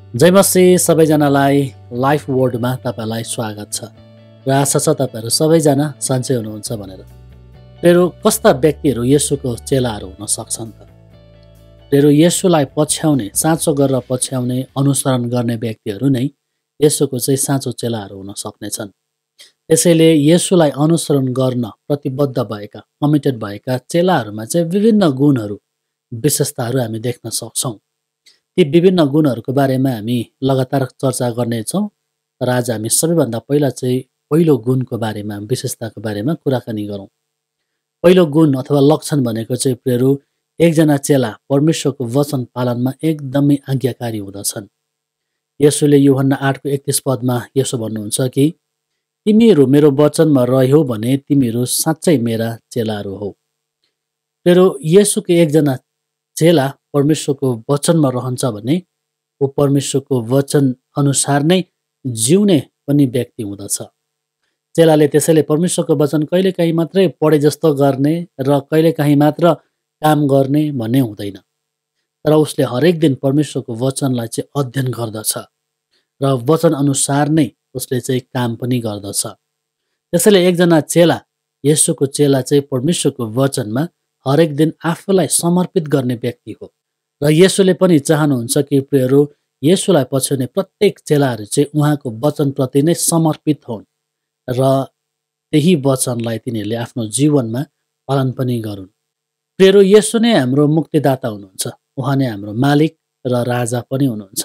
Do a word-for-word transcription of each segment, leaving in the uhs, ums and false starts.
जय मसी सबैजनालाई लाइफ वर्ल्डमा तपाईँलाई स्वागत छ र आशा छ तपाईँहरू सबैजना सन्चै हुनुहुन्छ भनेर। प्रेरो कस्ता व्यक्तिहरू येशूको चेलाहरू हुन सक्छन् त? प्रेरो येशूलाई पछ्याउने, साँचो गरेर पछ्याउने, अनुसरण गर्ने व्यक्तिहरू नै येशूको चाहिँ साँचो चेलाहरू हुन सक्नेछन्। त्यसैले येशूलाई अनुसरण गर्न प्रतिबद्ध भएका, कमिटेड भएका चेलाहरूमा चाहिँ विभिन्न गुणहरू, विशेषताहरू हामी देख्न सक्छौँ। ती विभिन्न गुणहरूको बारेमा हामी लगातार चर्चा गर्नेछौँ। तर आज हामी सबैभन्दा पहिला चाहिँ पहिलो गुणको बारेमा, विशेषताको बारेमा कुराकानी गरौँ। पहिलो गुण अथवा लक्षण भनेको चाहिँ प्रेरो एकजना चेला परमेश्वरको वचन पालनमा एकदमै आज्ञाकारी हुँदछन्। येशूले यूहन्ना आठको एकतीस पदमा यसो भन्नुहुन्छ कि तिमीहरू मेरो वचनमा रह्यौ भने तिमीहरू साँच्चै मेरा चेलाहरू हौ। प्रेरो येशूको एकजना चेला परमेश्वरको वचनमा रहन्छ भने ऊ परमेश्वरको वचन अनुसार नै जिउने पनि व्यक्ति हुँदछ। चेलाले त्यसैले परमेश्वरको वचन कहिलेकाहीँ मात्रै पढे जस्तो गर्ने र कहिलेकाहीँ मात्र काम गर्ने भन्ने हुँदैन, तर उसले हरेक दिन परमेश्वरको वचनलाई चाहिँ अध्ययन गर्दछ र वचन अनुसार नै उसले चाहिँ काम पनि गर्दछ। त्यसैले एकजना चेला, येशूको चेला चाहिँ परमेश्वरको वचनमा हरेक दिन आफूलाई समर्पित गर्ने व्यक्ति हो। र येशूले पनि चाहनुहुन्छ कि प्रियहरू येशूलाई पछ्याउने प्रत्येक चेलाहरू चाहिँ उहाँको वचनप्रति नै समर्पित हुन् र त्यही वचनलाई तिनीहरूले आफ्नो जीवनमा पालन पनि गरून्। प्रियहरू येशू नै हाम्रो मुक्तिदाता हुनुहुन्छ, उहाँ नै हाम्रो मालिक र राजा पनि हुनुहुन्छ।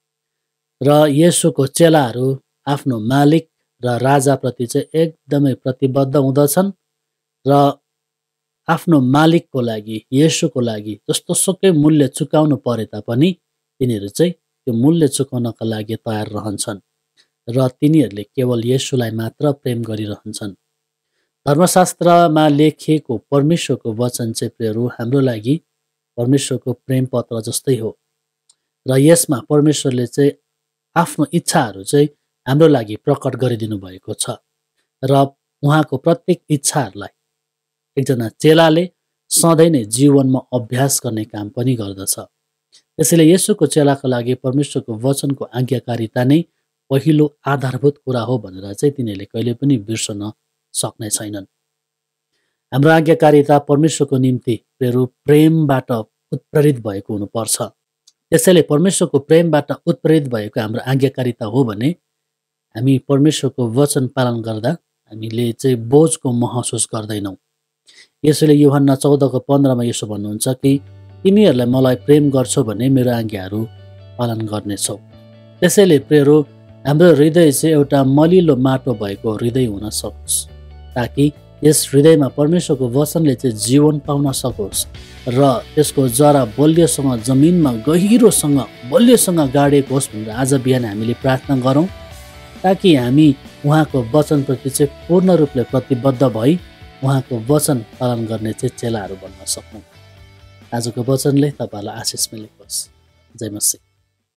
र येशूको चेलाहरू आफ्नो मालिक र राजाप्रति चाहिँ एकदमै प्रतिबद्ध हुँदछन् र आफ्नो मालिकको लागि, येशूको लागि जस्तो सुकै मूल्य चुकाउनु परे तापनि तिनीहरू चाहिँ त्यो मूल्य चुकाउनका लागि तयार रहन्छन् र तिनीहरूले केवल येशूलाई मात्र प्रेम गरिरहन्छन्। धर्मशास्त्रमा लेखिएको परमेश्वरको वचन चाहिँ प्रियहरू हाम्रो लागि परमेश्वरको प्रेम पत्र जस्तै हो र यसमा परमेश्वरले चाहिँ आफ्नो इच्छाहरू चाहिँ हाम्रो लागि प्रकट गरिदिनु भएको छ र उहाँको प्रत्येक इच्छाहरूलाई एकजना चेलाले सधैँ नै जीवनमा अभ्यास गर्ने काम पनि गर्दछ। त्यसैले येशूको चेलाको लागि परमेश्वरको वचनको आज्ञाकारिता नै पहिलो आधारभूत कुरा हो भनेर चाहिँ तिनीहरूले कहिले पनि बिर्सन सक्ने छैनन्। हाम्रो आज्ञाकारिता परमेश्वरको निम्ति प्रेरो प्रेमबाट उत्प्रेरित भएको हुनुपर्छ। त्यसैले परमेश्वरको प्रेमबाट उत्प्रेरित भएको हाम्रो आज्ञाकारिता हो भने हामी परमेश्वरको वचन पालन गर्दा हामीले चाहिँ बोझको महसुस गर्दैनौँ। यसैले यूहन्ना चौधको पन्ध्रमा यसो भन्नुहुन्छ कि तिमीहरूलाई मलाई प्रेम गर्छौ भने मेरो आज्ञाहरू पालन गर्नेछौ। त्यसैले प्रेरो हाम्रो हृदय चाहिँ एउटा मलिलो माटो भएको हृदय हुन सकोस्, ताकि यस हृदयमा परमेश्वरको वचनले चाहिँ जीवन पाउन सकोस् र त्यसको जरा बलियोसँग जमिनमा गहिरोसँग बलियोसँग गाडेको होस् भनेर आज बिहान हामीले प्रार्थना गरौँ, ताकि हामी उहाँको वचनप्रति चाहिँ पूर्ण रूपले प्रतिबद्ध भई उहाँको वचन पालन गर्ने चाहिँ चेलाहरू बन्न सक्छौँ। आजको वचनले तपाईँलाई आशिष मिलेको होस्। जय मसी।